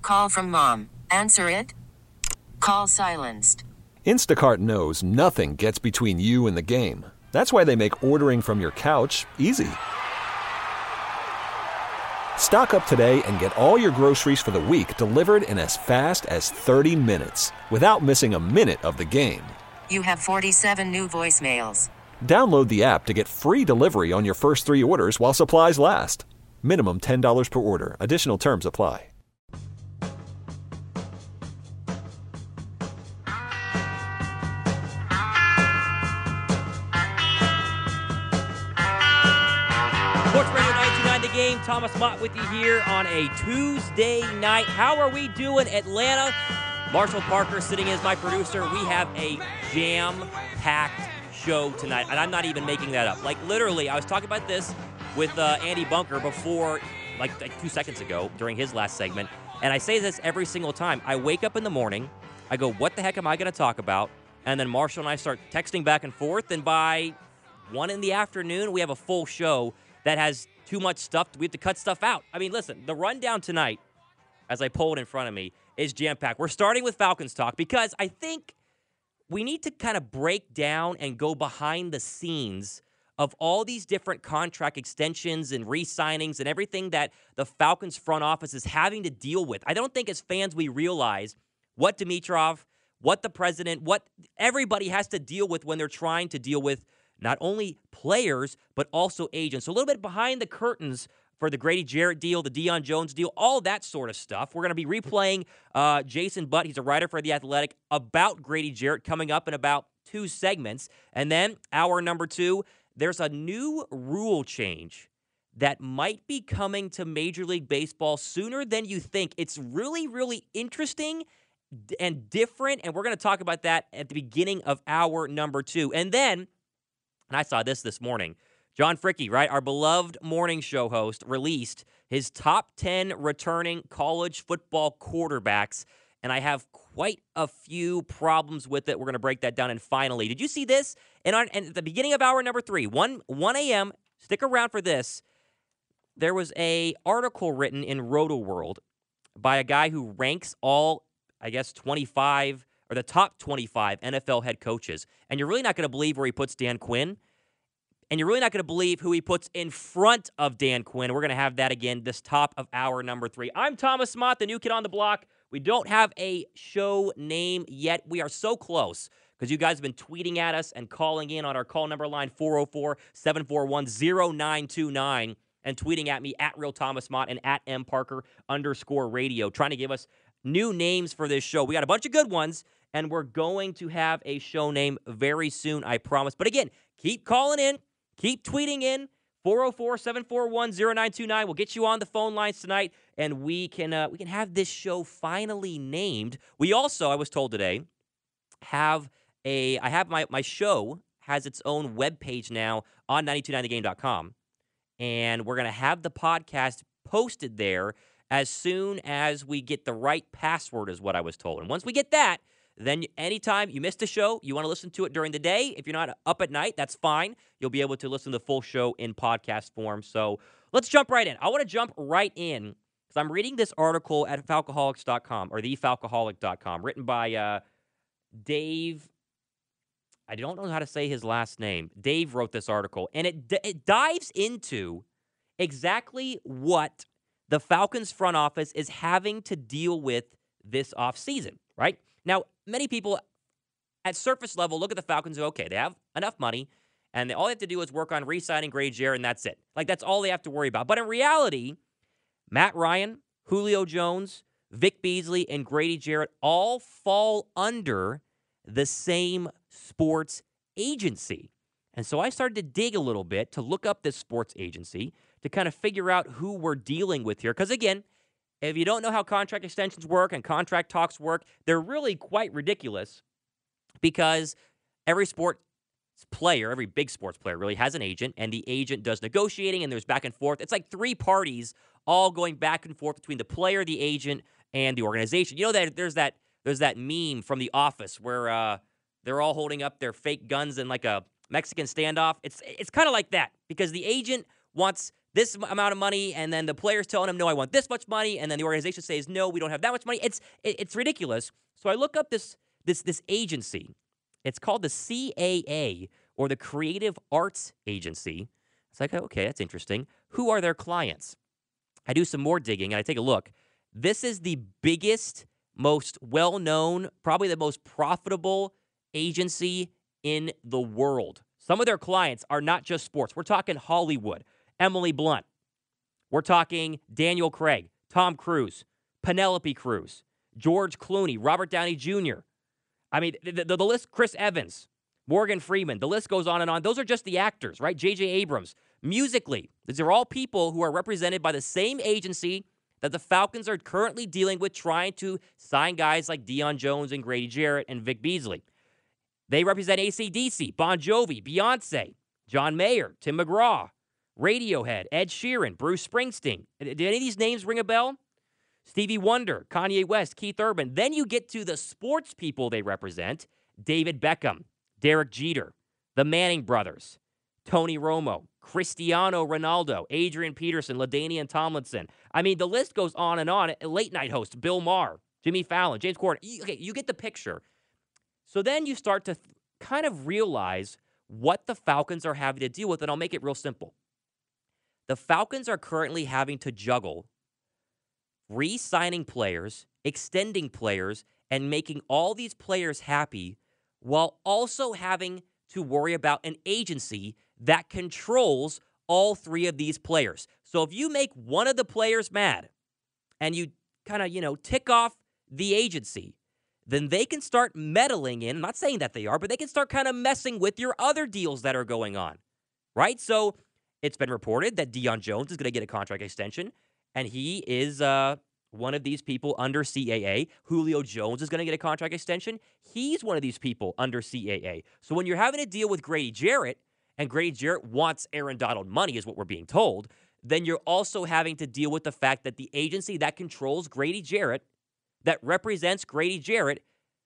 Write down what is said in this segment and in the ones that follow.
Call from mom. Answer it. Call silenced. Instacart knows nothing gets between you and the game. That's why they make ordering from your couch easy. Stock up today and get all your groceries for the week delivered in as fast as 30 minutes without missing a minute of the game. You have 47 new voicemails. Download the app to get free delivery on your first 3 orders while supplies last. Minimum $10 per order. Additional terms apply. Sports Radio 929 The Game. Thomas Mott with you here on a Tuesday night. How are we doing, Atlanta? Marshall Parker sitting as my producer. We have a jam-packed show tonight, and I'm not even making that up. Like, literally, I was talking about this with Andy Bunker before, like 2 seconds ago during his last segment, and I say this every single time. I wake up in the morning, I go, what the heck am I going to talk about? And then Marshall and I start texting back and forth, and by 1 in the afternoon, we have a full show that has too much stuff. We have to cut stuff out. I mean, listen, the rundown tonight, as I pull it in front of me, is jam-packed. We're starting with Falcons talk because I think we need to kind of break down and go behind the scenes of all these different contract extensions and re-signings and everything that the Falcons front office is having to deal with. I don't think as fans we realize what Dimitroff, what the president, what everybody has to deal with when they're trying to deal with not only players, but also agents. So a little bit behind the curtains for the Grady Jarrett deal, the Deion Jones deal, all that sort of stuff. We're going to be replaying Jason Butt, he's a writer for The Athletic, about Grady Jarrett coming up in about 2 segments. And then hour number 2, there's a new rule change that might be coming to Major League Baseball sooner than you think. It's really, really interesting and different, and we're going to talk about that at the beginning of hour number 2. And then, and I saw this morning, John Fricke, right, our beloved morning show host, released his top 10 returning college football quarterbacks, and I have quite a few problems with it. We're going to break that down. And finally, did you see this? And at the beginning of hour number 3, 1 a.m., stick around for this, there was a article written in RotoWorld by a guy who ranks all, I guess, 25 or the top 25 NFL head coaches. And you're really not going to believe where he puts Dan Quinn. And you're really not going to believe who he puts in front of Dan Quinn. We're going to have that again this top of hour number 3. I'm Thomas Mott, the new kid on the block. We don't have a show name yet. We are so close because you guys have been tweeting at us and calling in on our call number line 404-741-0929 and tweeting at me at Real Thomas Mott and at @MParker_radio, trying to give us new names for this show. We got a bunch of good ones, and we're going to have a show name very soon, I promise. But again, keep calling in. Keep tweeting in, 404-741-0929. We'll get you on the phone lines tonight, and we can have this show finally named. We also, I was told today, my show has its own webpage now on 929thegame.com, and we're going to have the podcast posted there as soon as we get the right password, is what I was told. And once we get that, then anytime you missed a show, you want to listen to it during the day. If you're not up at night, that's fine. You'll be able to listen to the full show in podcast form. So let's jump right in. I want to jump right in because I'm reading this article at Falcoholics.com or thefalcoholic.com written by Dave. I don't know how to say his last name. Dave wrote this article, and it dives into exactly what the Falcons front office is having to deal with this offseason, right? Now, many people at surface level look at the Falcons and go, okay, they have enough money, and all they have to do is work on re-signing Grady Jarrett, and that's it. Like, that's all they have to worry about. But in reality, Matt Ryan, Julio Jones, Vic Beasley, and Grady Jarrett all fall under the same sports agency. And so I started to dig a little bit to look up this sports agency to kind of figure out who we're dealing with here. Because, again, if you don't know how contract extensions work and contract talks work, they're really quite ridiculous because every sports player, every big sports player really has an agent, and the agent does negotiating, and there's back and forth. It's like 3 parties all going back and forth between the player, the agent, and the organization. You know that there's that meme from The Office where they're all holding up their fake guns in like a Mexican standoff. It's kind of like that because the agent wants this amount of money, and then the player's telling him, no, I want this much money, and then the organization says, no, we don't have that much money. It's ridiculous. So I look up this agency. It's called the CAA, or the Creative Arts Agency. It's like, okay, that's interesting. Who are their clients? I do some more digging, and I take a look. This is the biggest, most well-known, probably the most profitable agency in the world. Some of their clients are not just sports. We're talking Hollywood, Emily Blunt. We're talking Daniel Craig, Tom Cruise, Penelope Cruz, George Clooney, Robert Downey Jr. I mean, the list, Chris Evans, Morgan Freeman, the list goes on and on. Those are just the actors, right? J.J. Abrams. Musically, these are all people who are represented by the same agency that the Falcons are currently dealing with, trying to sign guys like Deion Jones and Grady Jarrett and Vic Beasley. They represent AC/DC, Bon Jovi, Beyonce, John Mayer, Tim McGraw, Radiohead, Ed Sheeran, Bruce Springsteen. Did any of these names ring a bell? Stevie Wonder, Kanye West, Keith Urban. Then you get to the sports people they represent: David Beckham, Derek Jeter, the Manning brothers, Tony Romo, Cristiano Ronaldo, Adrian Peterson, LaDainian Tomlinson. I mean, the list goes on and on. Late night host Bill Maher, Jimmy Fallon, James Corden. Okay, you get the picture. So then you start to kind of realize what the Falcons are having to deal with, and I'll make it real simple. The Falcons are currently having to juggle re-signing players, extending players, and making all these players happy while also having to worry about an agency that controls all three of these players. So if you make one of the players mad and you kind of, tick off the agency, then they can start meddling in. I'm not saying that they are, but they can start kind of messing with your other deals that are going on, right? So it's been reported that Deion Jones is going to get a contract extension, and he is one of these people under CAA. Julio Jones is going to get a contract extension. He's one of these people under CAA. So when you're having to deal with Grady Jarrett, and Grady Jarrett wants Aaron Donald money, is what we're being told, then you're also having to deal with the fact that the agency that controls Grady Jarrett, that represents Grady Jarrett,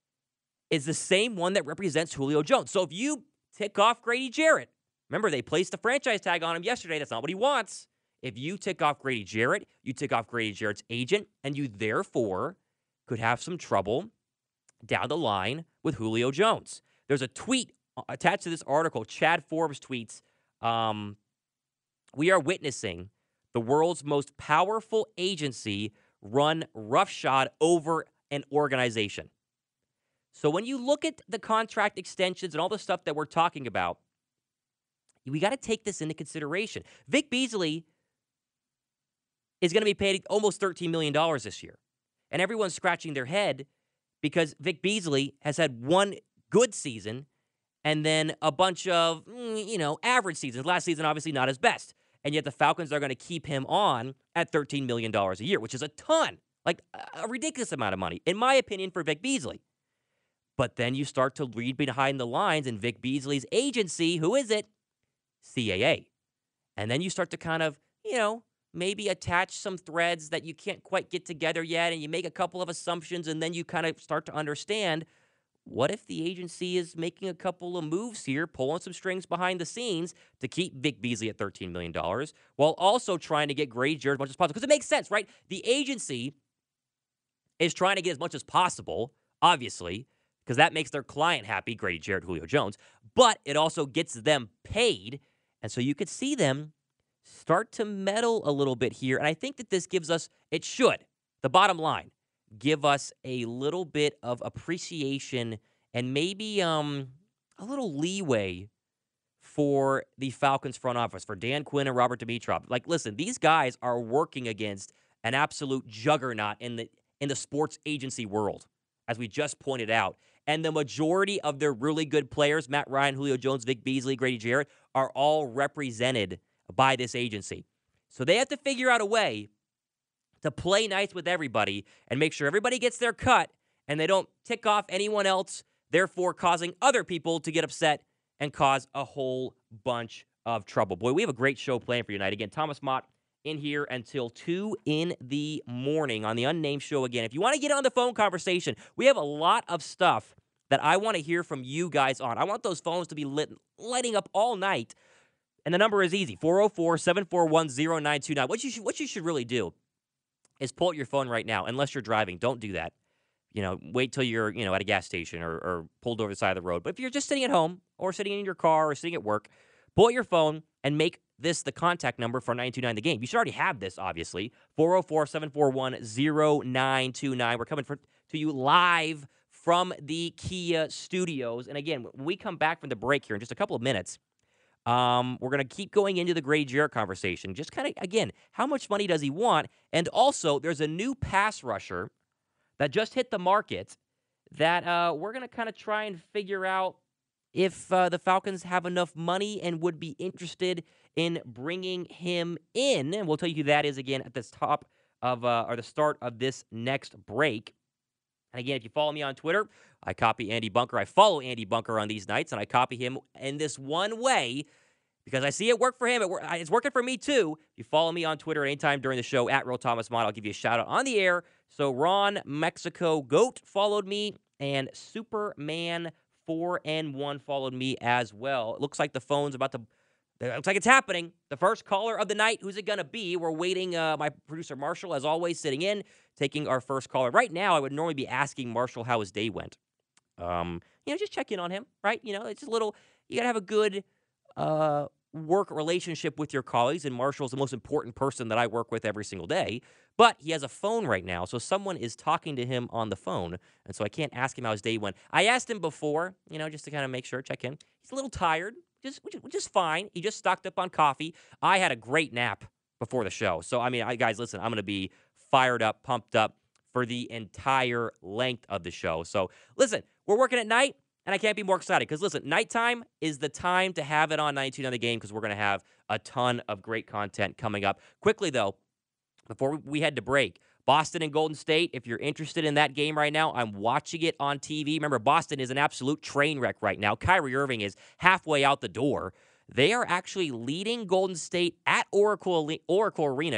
is the same one that represents Julio Jones. So if you tick off Grady Jarrett, remember, they placed the franchise tag on him yesterday. That's not what he wants. If you tick off Grady Jarrett, you tick off Grady Jarrett's agent, and you therefore could have some trouble down the line with Julio Jones. There's a tweet attached to this article. Chad Forbes tweets, we are witnessing the world's most powerful agency run roughshod over an organization. So when you look at the contract extensions and all the stuff that we're talking about, we got to take this into consideration. Vic Beasley is going to be paid almost $13 million this year. And everyone's scratching their head because Vic Beasley has had one good season and then a bunch of, average seasons. Last season, obviously not his best. And yet the Falcons are going to keep him on at $13 million a year, which is a ton, like a ridiculous amount of money, in my opinion, for Vic Beasley. But then you start to read behind the lines, and Vic Beasley's agency, who is it? CAA. And then you start to kind of, maybe attach some threads that you can't quite get together yet, and you make a couple of assumptions, and then you kind of start to understand, what if the agency is making a couple of moves here, pulling some strings behind the scenes to keep Vic Beasley at $13 million, while also trying to get Grady Jarrett as much as possible? Because it makes sense, right? The agency is trying to get as much as possible, obviously, because that makes their client happy, Grady Jarrett, Julio Jones, but it also gets them paid, and so you could see them start to meddle a little bit here, and I think that this gives us, it should, the bottom line, give us a little bit of appreciation and maybe a little leeway for the Falcons front office, for Dan Quinn and Robert Dimitroff. Like, listen, these guys are working against an absolute juggernaut in the sports agency world, as we just pointed out. And the majority of their really good players, Matt Ryan, Julio Jones, Vic Beasley, Grady Jarrett, are all represented by this agency. So they have to figure out a way to play nice with everybody and make sure everybody gets their cut and they don't tick off anyone else, therefore causing other people to get upset and cause a whole bunch of trouble. Boy, we have a great show planned for you tonight. Again, Thomas Mott in here until 2 in the morning on the Unnamed Show again. If you want to get on the phone conversation, we have a lot of stuff that I want to hear from you guys on. I want those phones to be lighting up all night. And the number is easy, 404-741-0929. What you should really do is pull out your phone right now, unless you're driving. Don't do that. Wait till you're, at a gas station or pulled over the side of the road. But if you're just sitting at home or sitting in your car or sitting at work, pull out your phone and make this the contact number for 929 The Game. You should already have this, obviously. 404-741-0929. We're coming to you live from the Kia studios. And again, when we come back from the break here in just a couple of minutes, we're going to keep going into the Grady Jarrett conversation. Just kind of, again, how much money does he want? And also, there's a new pass rusher that just hit the market that we're going to kind of try and figure out if the Falcons have enough money and would be interested in bringing him in. And we'll tell you who that is again at the top of or the start of this next break. And again, if you follow me on Twitter, I copy Andy Bunker. I follow Andy Bunker on these nights, and I copy him in this one way because I see it work for him. It's working for me, too. If you follow me on Twitter anytime during the show, at Real Thomas Mott, I'll give you a shout-out on the air. So Ron Mexico Goat followed me, and Superman 4N1 followed me as well. It looks like the phone's about to... It looks like it's happening. The first caller of the night. Who's it going to be? We're waiting. My producer, Marshall, as always, sitting in, taking our first caller. Right now, I would normally be asking Marshall how his day went. Just check in on him, right? It's just a little... You got to have a good work relationship with your colleagues, and Marshall's the most important person that I work with every single day. But he has a phone right now, so someone is talking to him on the phone, and so I can't ask him how his day went. I asked him before, just to kind of make sure, check in. He's a little tired, which is fine. He just stocked up on coffee. I had a great nap before the show. So, guys, listen, I'm going to be fired up, pumped up for the entire length of the show. So, listen, we're working at night, and I can't be more excited because, listen, nighttime is the time to have it on 92 on The Game because we're going to have a ton of great content coming up. Quickly, though, before we head to break, Boston and Golden State, if you're interested in that game right now, I'm watching it on TV. Remember, Boston is an absolute train wreck right now. Kyrie Irving is halfway out the door. They are actually leading Golden State at Oracle Arena,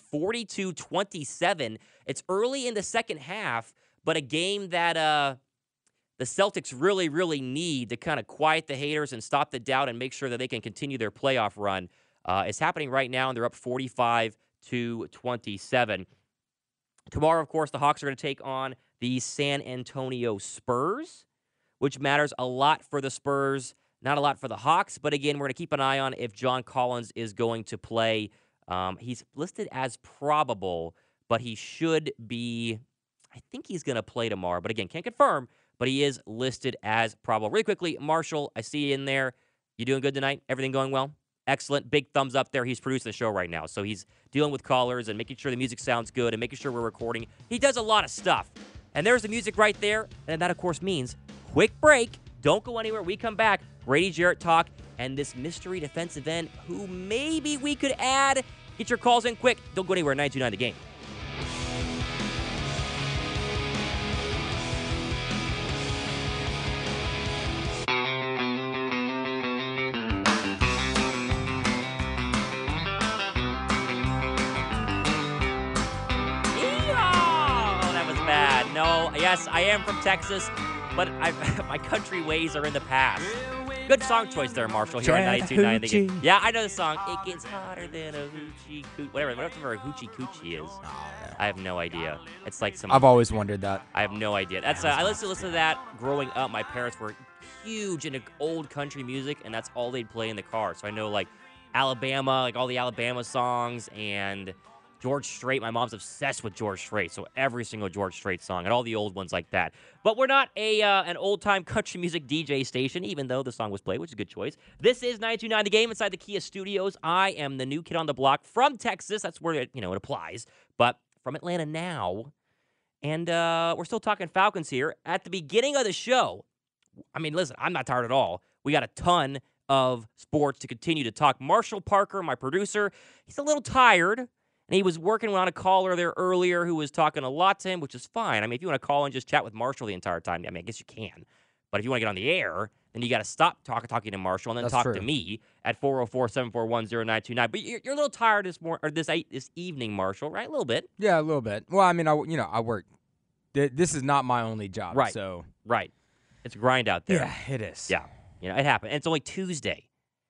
42-27. It's early in the second half, but a game that the Celtics really, really need to kind of quiet the haters and stop the doubt and make sure that they can continue their playoff run. It's happening right now, and they're up 45-27. Tomorrow, of course, the Hawks are going to take on the San Antonio Spurs, which matters a lot for the Spurs, not a lot for the Hawks. But again, we're going to keep an eye on if John Collins is going to play. He's listed as probable, but he should be. I think he's going to play tomorrow. But again, can't confirm, but he is listed as probable. Really quickly, Marshall, I see you in there. You doing good tonight? Everything going well? Excellent. Big thumbs up there. He's producing the show right now. So he's dealing with callers and making sure the music sounds good and making sure we're recording. He does a lot of stuff. And there's the music right there. And that, of course, means quick break. Don't go anywhere. We come back. Grady Jarrett talk and this mystery defensive end who maybe we could add. Get your calls in quick. Don't go anywhere. 929 The Game. Yes, I am from Texas, but my country ways are in the past. Good song choice there, Marshall, here on 92.9 The Game. Yeah, I know the song. It gets hotter than a hoochie coochie. Whatever a hoochie coochie is. Oh, yeah. I have no idea. It's like some... I've always wondered that. I have no idea. That's I listened to that growing up. My parents were huge into old country music, and that's all they'd play in the car. So I know, like, Alabama, like all the Alabama songs, and... George Strait. My mom's obsessed with George Strait, so every single George Strait song and all the old ones like that. But we're not an old-time country music DJ station, even though the song was played, which is a good choice. This is 92.9 The Game inside the Kia studios. I am the new kid on the block from Texas. That's where it applies, but from Atlanta now. And we're still talking Falcons here. At the beginning of the show, listen, I'm not tired at all. We got a ton of sports to continue to talk. Marshall Parker, my producer, he's a little tired. And he was working on a caller there earlier who was talking a lot to him, which is fine. If you want to call and just chat with Marshall the entire time, I guess you can. But if you want to get on the air, then you got to stop talking to Marshall and then talk to me at 404-741-0929. But you're a little tired this evening, Marshall, right? A little bit. Yeah, a little bit. Well, I work. This is not my only job, right? So right, it's a grind out there. Yeah, it is. Yeah, it happened. And it's only Tuesday.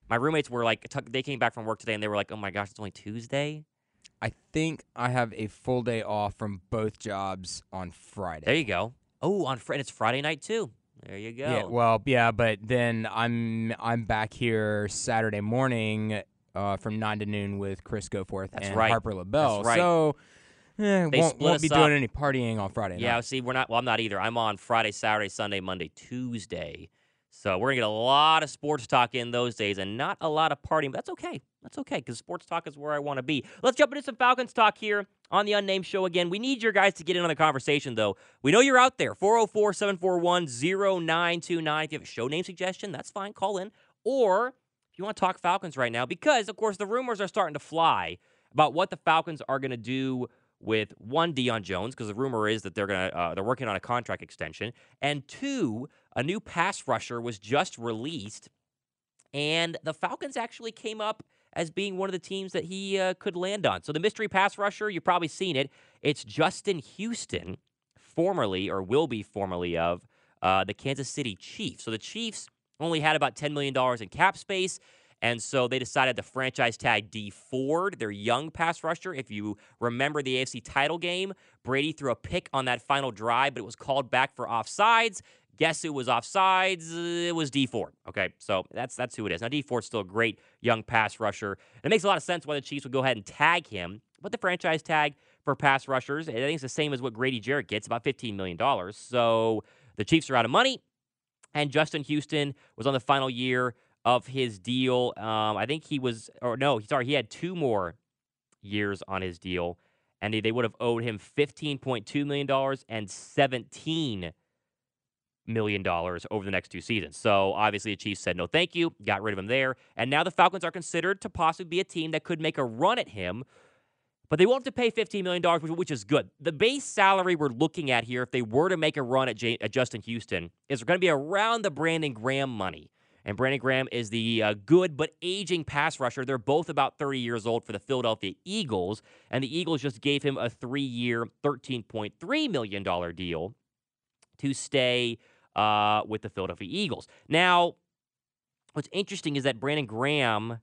My roommates were like, they came back from work today and they were like, oh my gosh, it's only Tuesday. I think I have a full day off from both jobs on Friday. There you go. Oh, on Friday, it's Friday night too. There you go. Yeah, well, yeah, but then I'm back here Saturday morning from 9 to noon with Chris Goforth and right. Harper LaBelle. That's right. So won't be us up. doing any partying on Friday night. Yeah, see, we're not. Well, I'm not either. I'm on Friday, Saturday, Sunday, Monday, Tuesday. So we're gonna get a lot of sports talk in those days, and not a lot of partying. But that's okay. That's okay because sports talk is where I want to be. Let's jump into some Falcons talk here on the Unnamed Show again. We need your guys to get in on the conversation, though. We know you're out there. 404-741-0929. If you have a show name suggestion, that's fine. Call in. Or if you want to talk Falcons right now, because of course the rumors are starting to fly about what the Falcons are gonna do with one, Deion Jones, because the rumor is that they're working on a contract extension, and two, a new pass rusher was just released, and the Falcons actually came up as being one of the teams that he could land on. So the mystery pass rusher, you've probably seen it. It's Justin Houston, formerly or will be formerly of the Kansas City Chiefs. So the Chiefs only had about $10 million in cap space. And so they decided to franchise tag Dee Ford, their young pass rusher. If you remember the AFC title game, Brady threw a pick on that final drive, but it was called back for offsides. Guess who was offsides? It was Dee Ford. Okay, so that's who it is. Now, Dee Ford's still a great young pass rusher. And it makes a lot of sense why the Chiefs would go ahead and tag him. But the franchise tag for pass rushers, I think it's the same as what Grady Jarrett gets, about $15 million. So the Chiefs are out of money. And Justin Houston was on the final year of his deal. I think he had 2 more years on his deal, and they would have owed him $15.2 million and $17 million over the next 2 seasons. So obviously the Chiefs said no thank you, got rid of him there, and now the Falcons are considered to possibly be a team that could make a run at him, but they won't have to pay $15 million, which is good. The base salary we're looking at here, if they were to make a run at Justin Houston, is going to be around the Brandon Graham money. And Brandon Graham is the good but aging pass rusher. They're both about 30 years old for the Philadelphia Eagles. And the Eagles just gave him a 3-year, $13.3 million deal to stay with the Philadelphia Eagles. Now, what's interesting is that Brandon Graham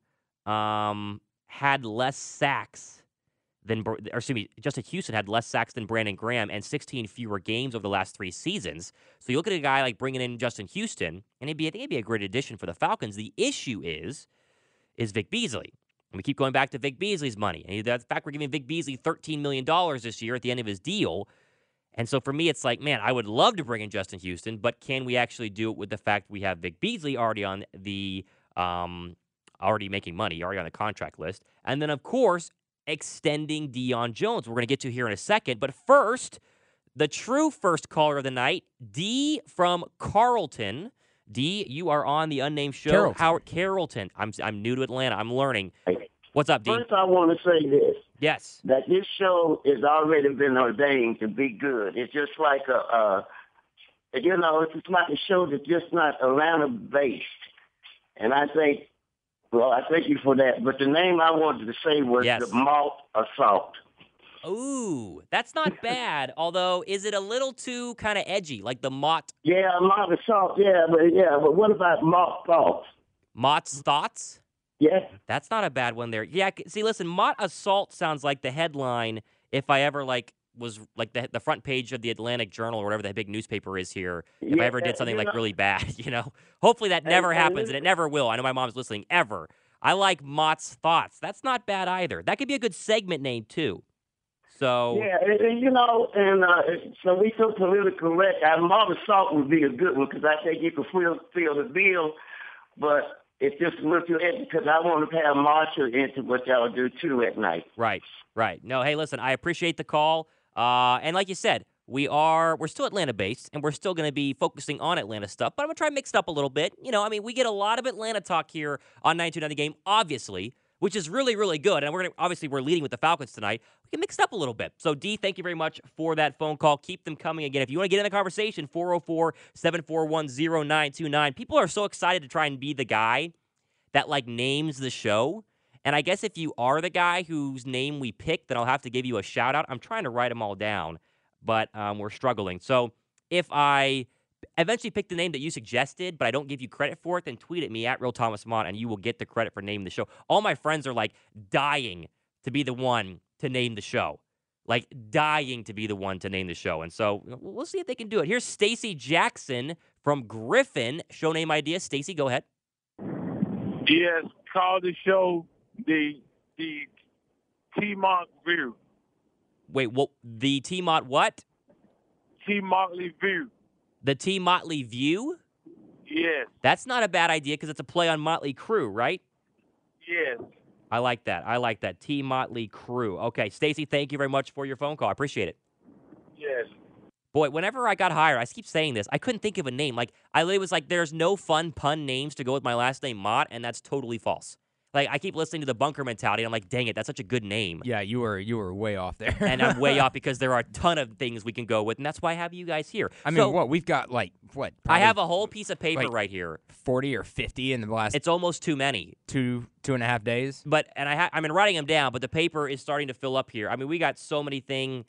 had less sacks Justin Houston had less sacks than Brandon Graham and 16 fewer games over the last 3 seasons. So you look at a guy like bringing in Justin Houston, and I think it'd be a great addition for the Falcons. The issue is Vic Beasley. And we keep going back to Vic Beasley's money. And the fact we're giving Vic Beasley $13 million this year at the end of his deal. And so for me, it's like, man, I would love to bring in Justin Houston, but can we actually do it with the fact we have Vic Beasley already on the already making money, already on the contract list? And then, of course, extending Deion Jones. We're going to get to here in a second. But first, the true first caller of the night, D from Carlton. D, you are on the Unnamed Show. Carrollton. Howard Carrollton. I'm new to Atlanta. I'm learning. What's up, D? First, I want to say this. Yes. That this show has already been ordained to be good. It's just like it's like a show that's just not Atlanta-based. And I think, well, I thank you for that. But the name I wanted to say was the Malt Assault. Ooh, that's not bad. Although, is it a little too kind of edgy, like the Mott? Yeah, Malt Assault. But what about Malt Thoughts? Mott's Thoughts? Yeah. That's not a bad one there. Yeah, see, listen, Mott Assault sounds like the headline if I ever, was the front page of the Atlantic Journal or whatever that big newspaper is here, if I ever did something really bad, Hopefully that never happens, and it never will. I know my mom's listening, ever. I like Mott's Thoughts. That's not bad either. That could be a good segment name, too. So yeah, so we so politically correct. Malt Assault would be a good one because I think you can feel the bill, but it's just a little too edgy because I want to have Marshall into what y'all do, too, at night. Right. No, hey, listen, I appreciate the call. And like you said, we're still Atlanta-based, and we're still going to be focusing on Atlanta stuff, but I'm going to try to mix it up a little bit. We get a lot of Atlanta talk here on 92.9 The Game, obviously, which is really, really good. And we're leading with the Falcons tonight. We can mix it up a little bit. So, D, thank you very much for that phone call. Keep them coming again. If you want to get in the conversation, 404-741-0929. People are so excited to try and be the guy that, names the show. And I guess if you are the guy whose name we pick, then I'll have to give you a shout-out. I'm trying to write them all down, but we're struggling. So if I eventually pick the name that you suggested, but I don't give you credit for it, then tweet at me at Real Thomas Mott, and you will get the credit for naming the show. All my friends are like dying to be the one to name the show. Like dying to be the one to name the show. And so we'll see if they can do it. Here's Stacy Jackson from Griffin. Show name idea. Stacy, go ahead. Yes, call the show the T-Mont View. Wait, what? The T-Mont what? T-Motley View. The T-Motley View? Yes. That's not a bad idea because it's a play on Motley Crue, right? Yes. I like that. T-Motley Crue. Okay, Stacy, thank you very much for your phone call. I appreciate it. Yes. Boy, whenever I got hired, I keep saying this, I couldn't think of a name. Like, I literally was like, there's no fun pun names to go with my last name, Mott, and that's totally false. Like, I keep listening to the Bunker Mentality, and I'm like, dang it, that's such a good name. Yeah, you were way off there. And I'm way off because there are a ton of things we can go with, and that's why I have you guys here. I mean, we've got I have a whole piece of paper right here. 40 or 50 in the last It's almost too many. two and a half days. But, and I've been writing them down, but the paper is starting to fill up here. I mean, we got so many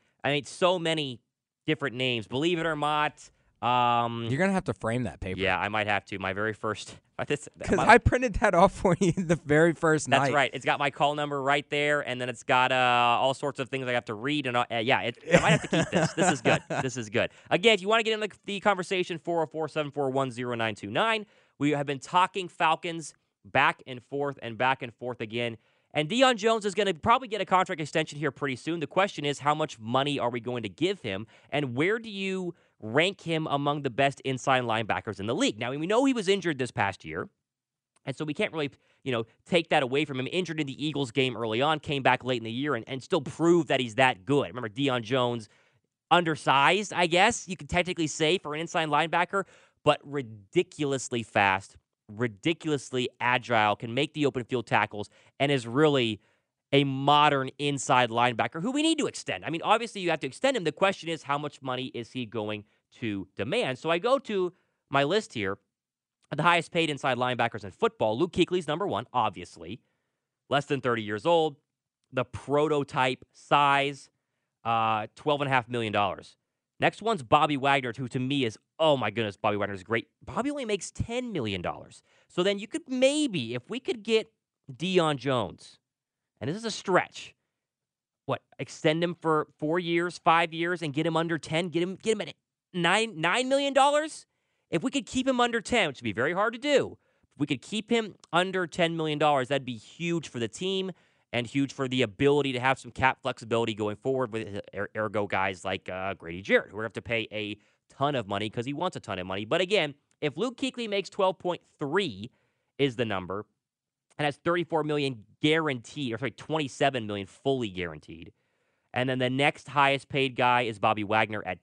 so many different names. Believe it or not. You're going to have to frame that paper. Yeah, I might have to. My very first. Because I printed that off for you the very first night. That's right. It's got my call number right there, and then it's got all sorts of things I have to read. And I might have to keep this. This is good. This is good. Again, if you want to get in the conversation, 404-741-0929. We have been talking Falcons back and forth again. And Deion Jones is going to probably get a contract extension here pretty soon. The question is, how much money are we going to give him, and where do you rank him among the best inside linebackers in the league? Now, we know he was injured this past year, and so we can't really, take that away from him. Injured in the Eagles game early on, came back late in the year, and still proved that he's that good. Remember, Deion Jones, undersized, I guess you could technically say, for an inside linebacker, but ridiculously fast, ridiculously agile, can make the open field tackles, and is really a modern inside linebacker who we need to extend. I mean, obviously you have to extend him. The question is, how much money is he going to demand? So I go to my list here of the highest paid inside linebackers in football. Luke Kuechly's number one, obviously. Less than 30 years old. The prototype size, $12.5 million. Next one's Bobby Wagner, who to me is, oh my goodness, Bobby Wagner is great. Bobby only makes $10 million. So then you could maybe, if we could get Deion Jones, and this is a stretch, extend him for 4 years, 5 years, and get him under 10, get him at $9 million? If we could keep him under 10, which would be very hard to do, if we could keep him under $10 million, that'd be huge for the team and huge for the ability to have some cap flexibility going forward with ergo guys like Grady Jarrett, who are going to have to pay a ton of money because he wants a ton of money. But again, if Luke Kuechly makes 12.3 is the number, and has $34 million guaranteed, or sorry, $27 million fully guaranteed, and then the next highest paid guy is Bobby Wagner at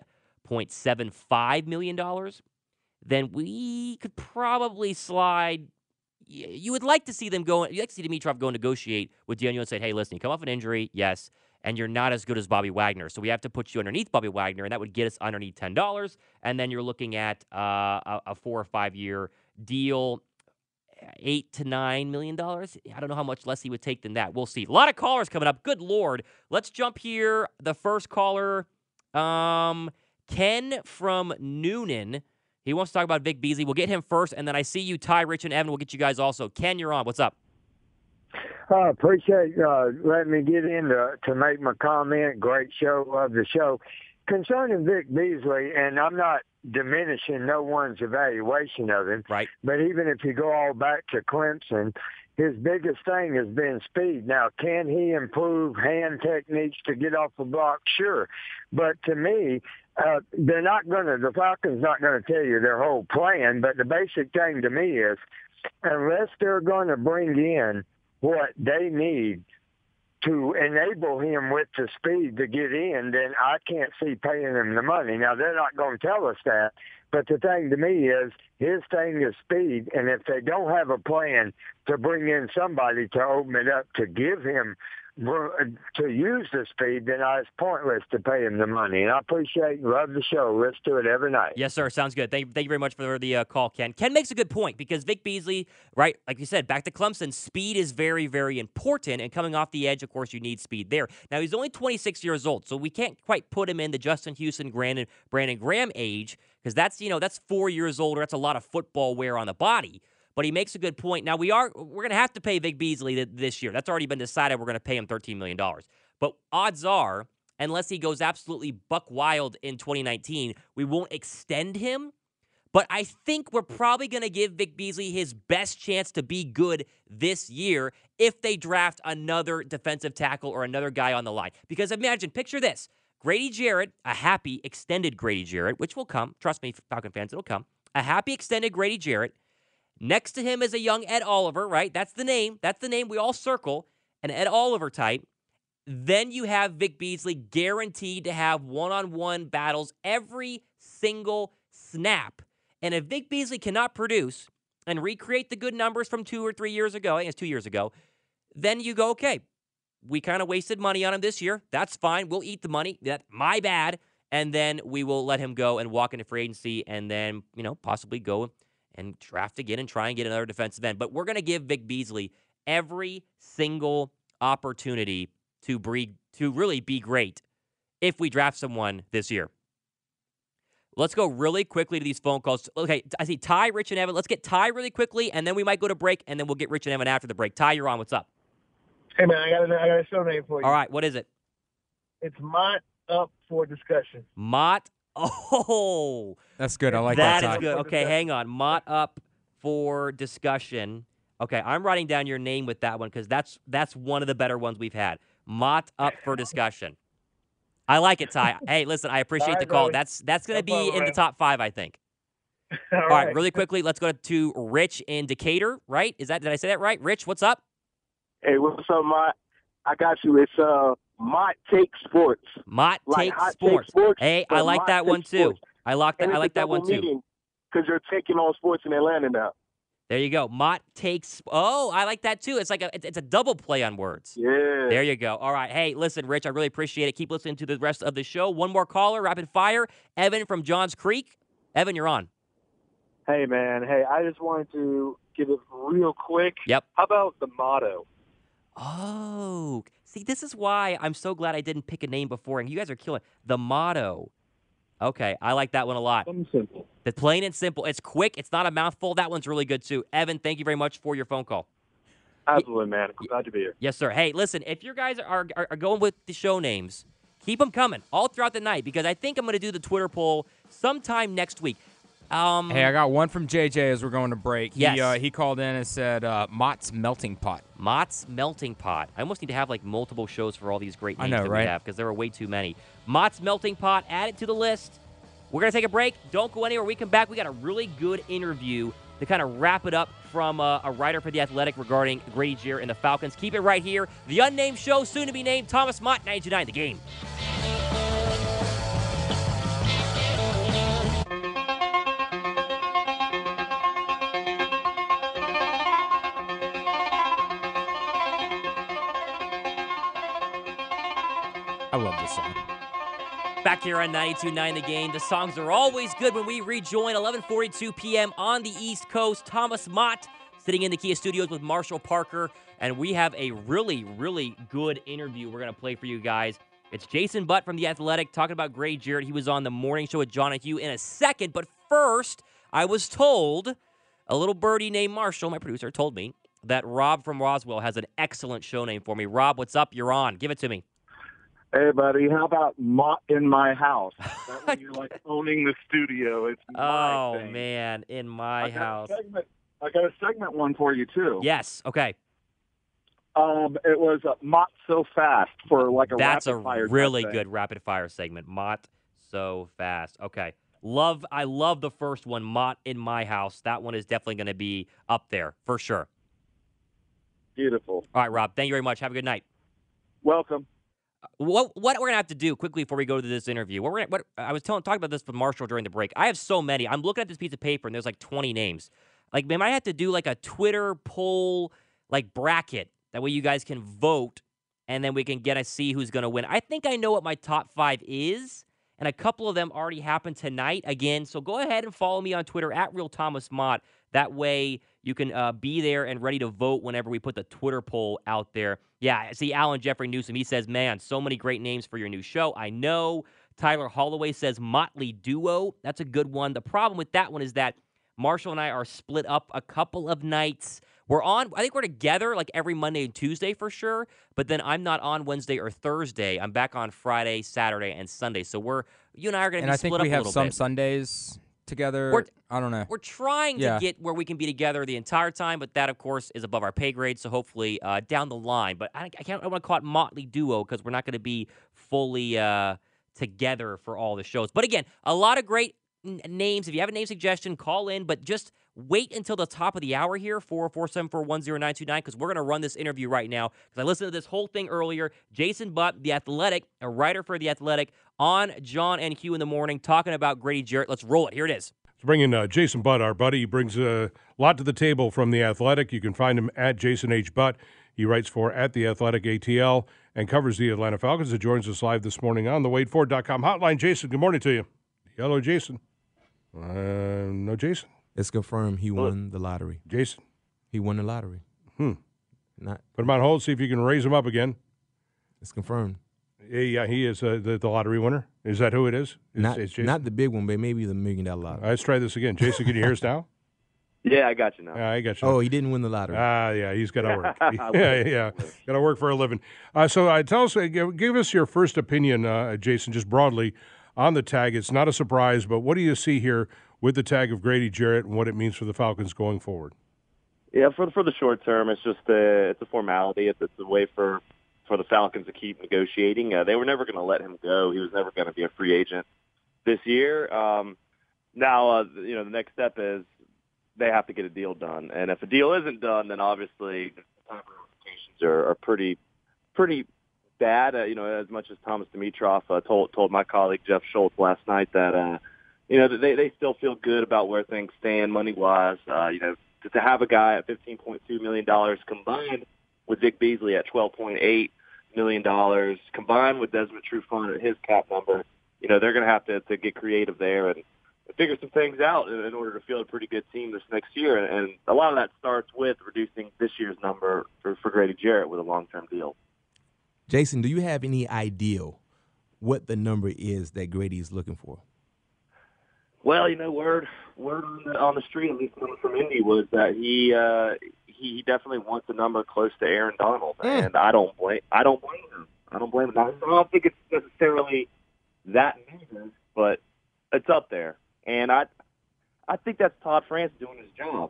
$10.75 million, then we could probably slide. You would like to see them go. You'd like to see Dimitrov go negotiate with Daniel and say, hey, listen, you come off an injury, yes, and you're not as good as Bobby Wagner. So we have to put you underneath Bobby Wagner, and that would get us underneath $10. And then you're looking at a 4 or 5 year deal, $8 to $9 million. I don't know how much less he would take than that. We'll see. A lot of callers coming up. Good Lord. Let's jump here. The first caller, Ken from Noonan. He wants to talk about Vic Beasley. We'll get him first, and then I see you, Ty, Rich, and Evan. We'll get you guys also. Ken, you're on. What's up? I appreciate letting me get in to make my comment. Great show. Love the show. Concerning Vic Beasley, and I'm not diminishing no one's evaluation of him, right? But even if you go all back to Clemson, his biggest thing has been speed. Now, can he improve hand techniques to get off the block? Sure. But to me, the Falcons not going to tell you their whole plan, but the basic thing to me is, unless they're going to bring in what they need to enable him with the speed to get in, then I can't see paying him the money. Now, they're not going to tell us that, but the thing to me is his thing is speed, and if they don't have a plan to bring in somebody to open it up to give him to use the speed, then it's pointless to pay him the money. And I appreciate and love the show. Let's do it every night. Yes, sir. Sounds good. Thank you very much for the call, Ken. Ken makes a good point because Vic Beasley, right, like you said, back to Clemson, speed is very, very important. And coming off the edge, of course, you need speed there. Now, he's only 26 years old, so we can't quite put him in the Justin Houston, Brandon Graham age because that's 4 years older. That's a lot of football wear on the body. But he makes a good point. Now, we're going to have to pay Vic Beasley this year. That's already been decided. We're going to pay him $13 million. But odds are, unless he goes absolutely buck wild in 2019, we won't extend him. But I think we're probably going to give Vic Beasley his best chance to be good this year if they draft another defensive tackle or another guy on the line. Because imagine, picture this. Grady Jarrett, a happy extended Grady Jarrett, which will come. Trust me, Falcon fans, it'll come. A happy extended Grady Jarrett. Next to him is a young Ed Oliver, right? That's the name. That's the name we all circle. An Ed Oliver type. Then you have Vic Beasley guaranteed to have one-on-one battles every single snap. And if Vic Beasley cannot produce and recreate the good numbers from 2 or 3 years ago, I think it's 2 years ago, then you go, okay, we kind of wasted money on him this year. That's fine. We'll eat the money. That's my bad. And then we will let him go and walk into free agency and then, possibly go and draft again and try and get another defensive end. But we're going to give Vic Beasley every single opportunity to really be great if we draft someone this year. Let's go really quickly to these phone calls. Okay, I see Ty, Rich, and Evan. Let's get Ty really quickly, and then we might go to break, and then we'll get Rich and Evan after the break. Ty, you're on. What's up? Hey, man, I got a show name for you. All right, what is it? It's Mott Up for Discussion. Mott. Oh. That's good. I like that, Ty. That is good. Okay, hang on. Mott Up for Discussion. Okay, I'm writing down your name with that one because that's one of the better ones we've had. Mott Up for Discussion. I like it, Ty. Hey, listen, I appreciate the call. Brother. That's going to No be problem, in the top 5, I think. All right, really quickly, let's go to Rich in Decatur, right? Did I say that right? Rich, what's up? Hey, what's up, Mott? I got you. It's Mott Take Sports. Mott Like Take Hot Sports. Take Sports, Hey, but I like Mott that Take one too. Sports. I like that one too. Because you're taking on sports in Atlanta now. There you go. Mott Takes. Oh, I like that too. It's like it's a double play on words. Yeah. There you go. All right. Hey, listen, Rich, I really appreciate it. Keep listening to the rest of the show. One more caller, rapid fire. Evan from Johns Creek. Evan, you're on. Hey, man. Hey, I just wanted to give it real quick. Yep. How about the motto? Oh, see, this is why I'm so glad I didn't pick a name before, and you guys are killing the motto. Okay, I like that one a lot. Something simple. The plain and simple. It's quick. It's not a mouthful. That one's really good, too. Evan, thank you very much for your phone call. Absolutely, man. Glad to be here. Yes, sir. Hey, listen, if you guys are going with the show names, keep them coming all throughout the night because I think I'm going to do the Twitter poll sometime next week. Hey, I got one from JJ as we're going to break. Yes. He called in and said Mott's Melting Pot. Mott's Melting Pot. I almost need to have like multiple shows for all these great names I know, that right? we have because there are way too many. Mott's Melting Pot, add it to the list. We're going to take a break. Don't go anywhere. We come back. We got a really good interview to kind of wrap it up from a writer for The Athletic regarding Grady Jarrett and the Falcons. Keep it right here. The Unnamed Show, soon to be named Thomas Mott, 92.9 The Game. I love this song. Back here on 92.9 The Game. The songs are always good when we rejoin 11:42 p.m. on the East Coast. Thomas Mott sitting in the Kia Studios with Marshall Parker, and we have a really, really good interview we're going to play for you guys. It's Jason Butt from The Athletic talking about Grady Jarrett. He was on the morning show with John and Hugh in a second, but first, I was told, a little birdie named Marshall, my producer, told me that Rob from Roswell has an excellent show name for me. Rob, what's up? You're on. Give it to me. Hey, buddy, how about Mott in my house? That way you're like owning the studio. It's my thing. Man, in my house. I got a segment one for you, too. Yes, okay. It was Mott So Fast for like a That's a rapid fire really type good rapid fire segment. Mott So Fast. Okay. I love the first one, Mott in my house. That one is definitely going to be up there for sure. Beautiful. All right, Rob. Thank you very much. Have a good night. Welcome. What we're gonna have to do quickly before we go to this interview? I was talking about this with Marshall during the break. I have so many. I'm looking at this piece of paper and there's like 20 names. Like, we might have to do like a Twitter poll, like bracket. That way you guys can vote and then we can get to see who's going to win. I think I know what my top 5 is, and a couple of them already happened tonight again. So go ahead and follow me on Twitter at RealThomasMott. That way you can be there and ready to vote whenever we put the Twitter poll out there. Yeah, I see Alan Jeffrey Newsom. He says, man, so many great names for your new show. I know. Tyler Holloway says Motley Duo. That's a good one. The problem with that one is that Marshall and I are split up a couple of nights. I think we're together like every Monday and Tuesday for sure, but then I'm not on Wednesday or Thursday. I'm back on Friday, Saturday, and Sunday. So you and I are going to be split up a little bit. And I think we have some Sundays together. I don't know. We're trying to get where we can be together the entire time, but that, of course, is above our pay grade, so hopefully down the line. But I want to call it Motley Duo because we're not going to be fully together for all the shows. But again, a lot of great names. If you have a name suggestion, call in, but just wait until the top of the hour here, 404-741-0929, because we're going to run this interview right now, because I listened to this whole thing earlier. Jason Butt, The Athletic, a writer for The Athletic, on John and Hugh in the Morning, talking about Grady Jarrett. Let's roll it. Here it is. Let's bring in Jason Butt, our buddy. He brings a lot to the table from The Athletic. You can find him at Jason H. Butt. He writes for at The Athletic ATL and covers the Atlanta Falcons. He joins us live this morning on the WadeFord.com hotline. Jason, good morning to you. Hello, Jason. No, Jason. It's confirmed he won the lottery. Jason? He won the lottery. Put him on hold, see if you can raise him up again. It's confirmed. Yeah, he is the lottery winner. Is that who it is? Not the big one, but maybe the $1 million lottery. Let's try this again. Jason, can you hear us now? Yeah, I got you now. I got you. Oh, he didn't win the lottery. Yeah, he's got to work. yeah. Got to work for a living. So tell us, give us your first opinion, Jason, just broadly on the tag. It's not a surprise, but what do you see here with the tag of Grady Jarrett and what it means for the Falcons going forward? Yeah, for the short term, it's just it's a formality. It's a way for the Falcons to keep negotiating. They were never going to let him go. He was never going to be a free agent this year. Now, the next step is they have to get a deal done. And if a deal isn't done, then obviously the ramifications are pretty bad. As much as Thomas Dimitroff told my colleague Jeff Schultz last night that they still feel good about where things stand money-wise. To have a guy at $15.2 million combined with Vic Beasley at $12.8 million, combined with Desmond Trufant at his cap number, they're going to have to get creative there and figure some things out in order to field a pretty good team this next year. And a lot of that starts with reducing this year's number for Grady Jarrett with a long-term deal. Jason, do you have any idea what the number is that Grady is looking for? Well, word on the street, at least coming from Indy, was that he definitely wants a number close to Aaron Donald, and I don't blame him. I don't blame him. I don't think it's necessarily that major, but it's up there, and I think that's Todd France doing his job.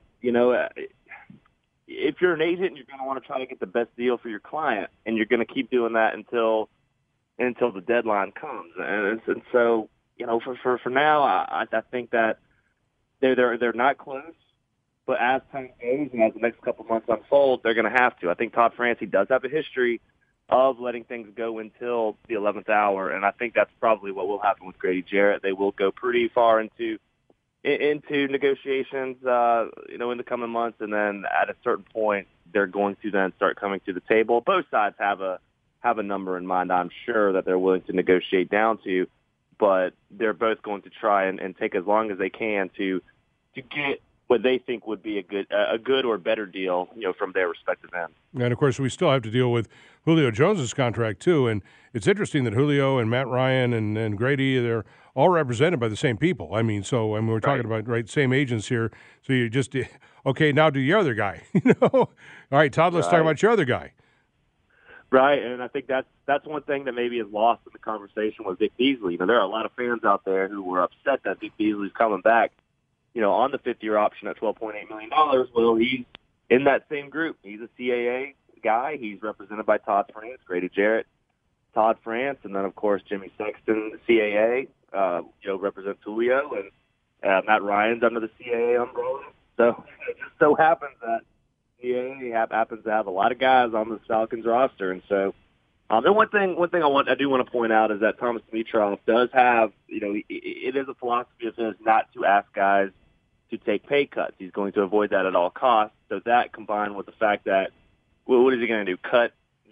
If you're an agent, you're going to want to try to get the best deal for your client, and you're going to keep doing that until the deadline comes, and so. For now, I think that they're not close, but as time goes and as the next couple months unfold, they're going to have to. I think Todd France, he does have a history of letting things go until the 11th hour, and I think that's probably what will happen with Grady Jarrett. They will go pretty far into negotiations, in the coming months, and then at a certain point, they're going to then start coming to the table. Both sides have a number in mind, I'm sure, that they're willing to negotiate down to. But they're both going to try and take as long as they can to get what they think would be a good or better deal, from their respective ends. And of course, we still have to deal with Julio Jones's contract too. And it's interesting that Julio and Matt Ryan and Grady, they're all represented by the same people. We're talking about same agents here. So you just okay. Now do your other guy. All right, Todd. Let's talk about your other guy. Right, and I think that's one thing that maybe is lost in the conversation with Vic Beasley. There are a lot of fans out there who were upset that Vic Beasley's coming back, on the fifth-year option at $12.8 million. Well, he's in that same group. He's a CAA guy. He's represented by Todd France, Grady Jarrett, Todd France, and then, of course, Jimmy Sexton, the CAA, represents Julio, and Matt Ryan's under the CAA umbrella. So it just so happens that he happens to have a lot of guys on the Falcons roster, and so. And one thing I do want to point out is that Thomas Dimitroff does have, it is a philosophy of his not to ask guys to take pay cuts. He's going to avoid that at all costs. So that combined with the fact that, what is he going to do? Cut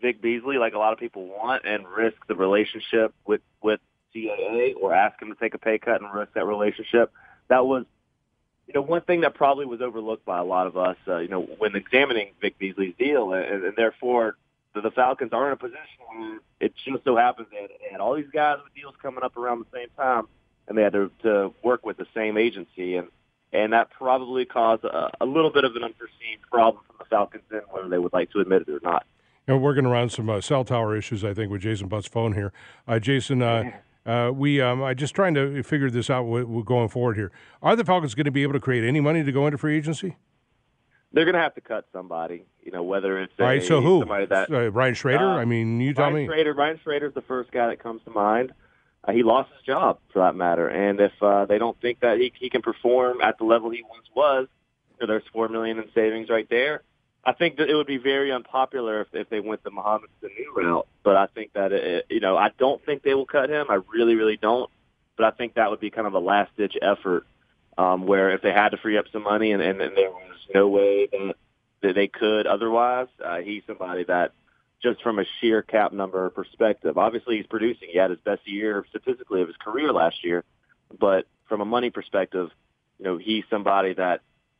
Vic Beasley like a lot of people want and risk the relationship with CAA, or ask him to take a pay cut and risk that relationship. That was, one thing that probably was overlooked by a lot of us, when examining Vic Beasley's deal, and therefore the Falcons are in a position where it just so happens they had all these guys with deals coming up around the same time, and they had to work with the same agency, and that probably caused a little bit of an unforeseen problem from the Falcons, in whether they would like to admit it or not. Working around some cell tower issues, I think, with Jason Butt's phone here. Jason, I'm just trying to figure this out going forward here. Are the Falcons going to be able to create any money to go into free agency? They're going to have to cut somebody, whether it's all right. So who? Somebody that Ryan Schrader. You tell me. Ryan Schrader's the first guy that comes to mind. He lost his job, for that matter, and if they don't think that he can perform at the level he once was, there's $4 million in savings right there. I think that it would be very unpopular if they went the Mohamed Sanu route, but I think that I don't think they will cut him. I really, really don't. But I think that would be kind of a last-ditch effort, where if they had to free up some money and there was no way that they could otherwise, he's somebody that, just from a sheer cap number perspective, obviously he's producing. He had his best year statistically of his career last year, but from a money perspective, he's somebody that,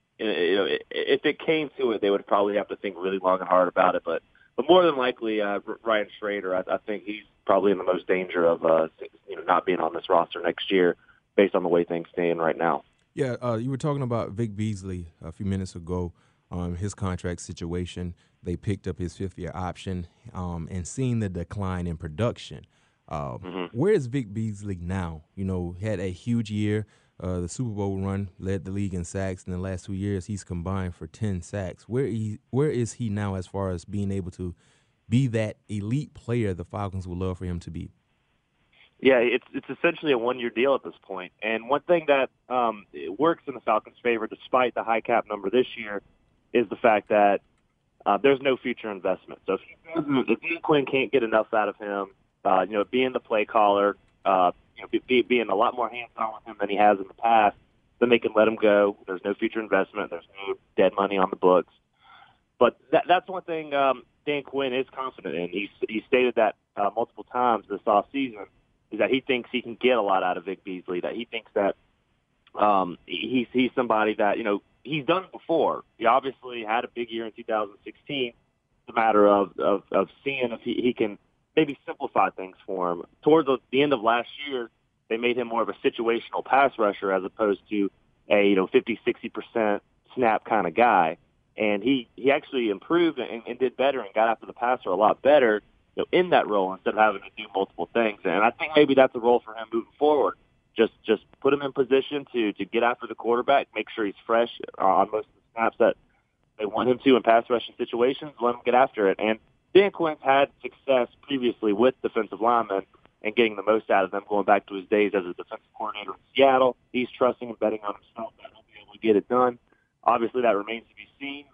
if it came to it, they would probably have to think really long and hard about it. But more than likely, Ryan Schrader, I think he's probably in the most danger of not being on this roster next year, based on the way things stand right now. Yeah, you were talking about Vic Beasley a few minutes ago, his contract situation. They picked up his fifth-year option, and seeing the decline in production. Where is Vic Beasley now? Had a huge year. The Super Bowl run, led the league in sacks. In the last 2 years, he's combined for 10 sacks. Where is he now as far as being able to be that elite player the Falcons would love for him to be? Yeah, it's essentially a one-year deal at this point. And one thing that works in the Falcons' favor, despite the high cap number this year, is the fact that there's no future investment. So if Dan Quinn can't get enough out of him, being the play caller, being a lot more hands-on with him than he has in the past, then they can let him go. There's no future investment. There's no dead money on the books. But that's one thing Dan Quinn is confident in. He stated that multiple times this offseason, is that he thinks he can get a lot out of Vic Beasley, that he thinks that he's somebody that, he's done it before. He obviously had a big year in 2016. It's a matter of seeing if he can maybe simplify things for him. Towards the end of last year, they made him more of a situational pass rusher as opposed to a 50-60% snap kind of guy. And he actually improved and did better and got after the passer a lot better in that role instead of having to do multiple things. And I think maybe that's a role for him moving forward. Just put him in position to get after the quarterback, make sure he's fresh on most of the snaps that they want him to in pass rushing situations, let him get after it. And Dan Quinn's had success previously with defensive linemen and getting the most out of them, going back to his days as a defensive coordinator in Seattle. He's trusting and betting on himself that he'll be able to get it done. Obviously, that remains to be seen.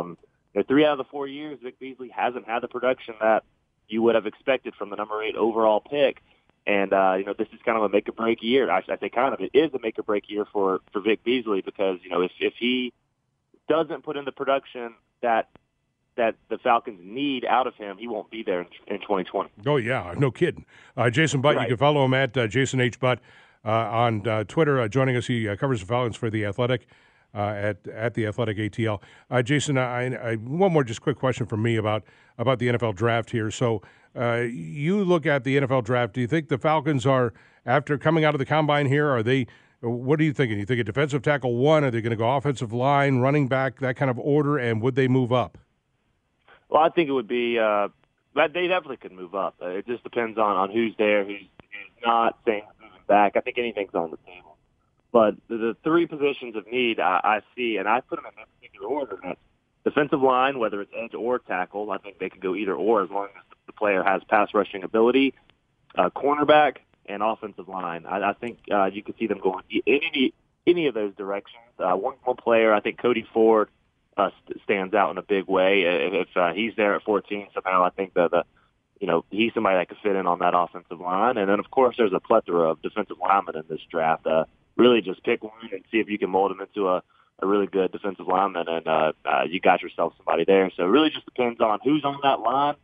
3 out of the 4 years, Vic Beasley hasn't had the production that you would have expected from the number 8 overall pick. And, this is kind of a make-or-break year. I say kind of. It is a make-or-break year for Vic Beasley because, if he doesn't put in the production that the Falcons need out of him, he won't be there in 2020. Oh, yeah, no kidding. Jason Butt, right. You can follow him at Jason H. Butt on Twitter. Joining us, he covers the Falcons for The Athletic at The Athletic ATL. Jason, I one more just quick question from me about the NFL draft here. So you look at the NFL draft. Do you think the Falcons are, after coming out of the combine here, what are you thinking? You think a defensive tackle 1? Are they going to go offensive line, running back, that kind of order, and would they move up? Well, I think it would be they definitely could move up. It just depends on who's there, who's not, saying moving back. I think anything's on the table. But the 3 positions of need I see, and I put them in that particular order. That's defensive line, whether it's edge or tackle. I think they could go either or as long as the player has pass rushing ability. Cornerback and offensive line. I think you could see them going any of those directions. One player, I think Cody Ford, stands out in a big way. If he's there at 14 somehow, I think that he's somebody that could fit in on that offensive line. And then, of course, there's a plethora of defensive linemen in this draft. Really just pick one and see if you can mold him into a really good defensive lineman, and you got yourself somebody there. So it really just depends on who's on that line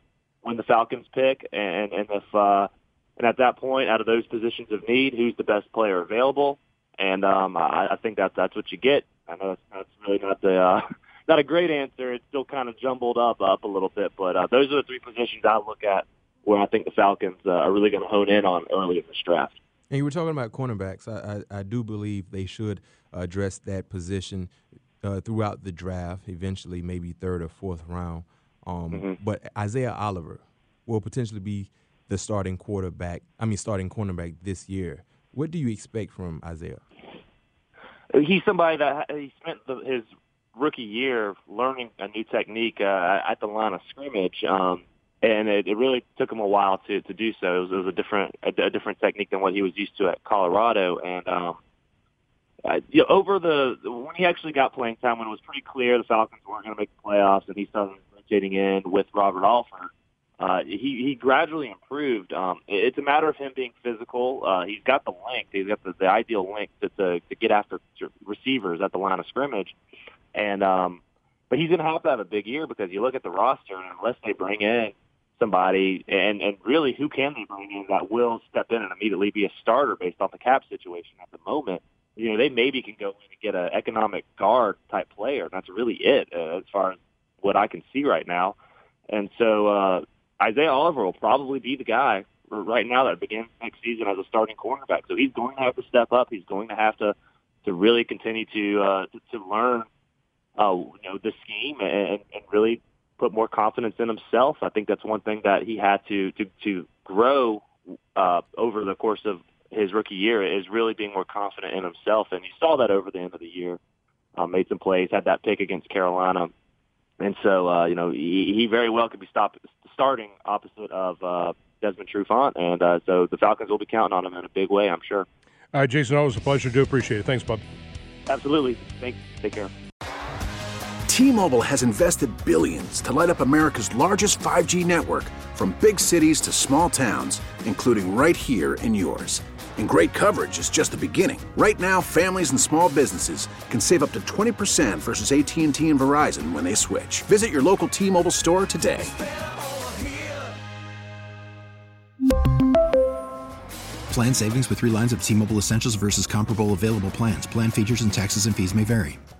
when the Falcons pick, and at that point, out of those positions of need, who's the best player available? And I think that's what you get. I know that's really not a great answer. It's still kind of jumbled up a little bit, but those are the three positions I look at where I think the Falcons are really going to hone in on early in this draft. And you were talking about cornerbacks. I do believe they should address that position throughout the draft, eventually maybe third or fourth round. But Isaiah Oliver will potentially be the starting cornerback this year. What do you expect from Isaiah? He's somebody that he spent his rookie year learning a new technique at the line of scrimmage, and it really took him a while to do so. It was a different technique than what he was used to at Colorado, and when he actually got playing time, when it was pretty clear the Falcons weren't going to make the playoffs, and he started rotating in with Robert Alford, he gradually improved. It's a matter of him being physical. He's got the length. He's got the ideal length to get after receivers at the line of scrimmage. And but he's going to have a big year because you look at the roster, and unless they bring in somebody, and really who can they bring in that will step in and immediately be a starter based on the cap situation at the moment, they maybe can go in and get an economic guard type player. And that's really it as far as what I can see right now. And so Isaiah Oliver will probably be the guy right now that begins next season as a starting cornerback. So he's going to have to step up. He's going to have to really continue to learn, the scheme and really put more confidence in himself. I think that's one thing that he had to grow over the course of his rookie year is really being more confident in himself. And you saw that over the end of the year. Made some plays, had that pick against Carolina. And so, he very well could be starting opposite of Desmond Trufant. And so the Falcons will be counting on him in a big way, I'm sure. All right, Jason, always a pleasure. Do appreciate it. Thanks, bud. Absolutely. Thanks. Take care. T-Mobile has invested billions to light up America's largest 5G network, from big cities to small towns, including right here in yours. And great coverage is just the beginning. Right now, families and small businesses can save up to 20% versus AT&T and Verizon when they switch. Visit your local T-Mobile store today. Plan savings with 3 lines of T-Mobile Essentials versus comparable available plans. Plan features and taxes and fees may vary.